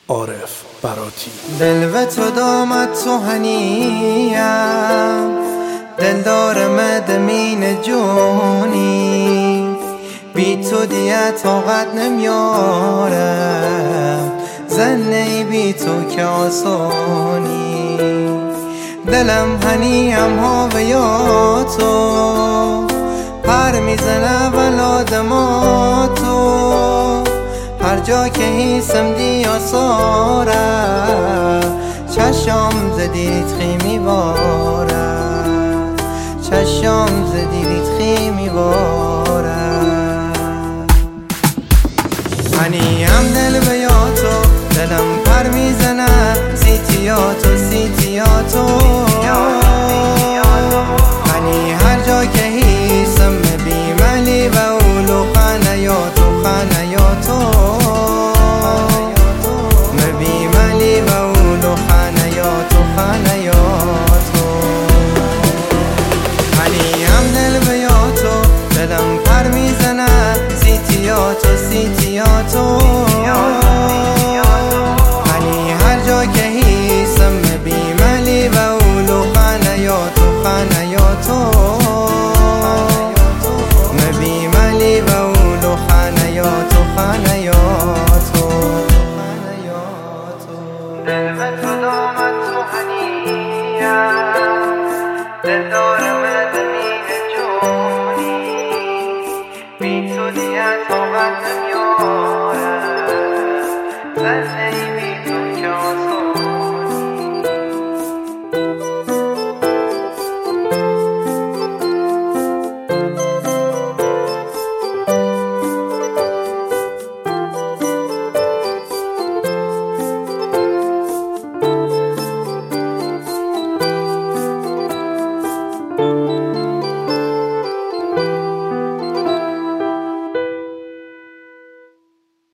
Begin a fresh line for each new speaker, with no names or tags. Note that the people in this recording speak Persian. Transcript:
عارف براتی.
دل به تو دامد تو هنیم، دلدار مدمین جونی، بی تو دیگه طاقت نمیارم، زنی بی تو که آسانی. دلم هنیم ها و یا تو، پر میزنه ولاد ما تو، هر جا که هیسم دیا ساره، چشم زدیت خیمی باره، چشم زدیت خیمی باره. هنیم دل به یا تو، دلم پر میزنه سیتیاتو سیتیاتو. هنی هر جا که هیسم بیملی و اولو خانه یا تو خانه یا تو، مبیملی و اولو خانه یا تو خانه یا تو. هنیم دل به یا تو، دلم پر میزنه سیتیاتو سیتیاتو. هنی هر جا که هیسم بیملی و اولو خانه یا تو خانه یا تو، مبیملی و اولو خانه یا تو خانه یا تو. دل به تو دامد تو هنیم، دلدار مدمین جونی، بی تو دیگه طاقت نمیارم، زنی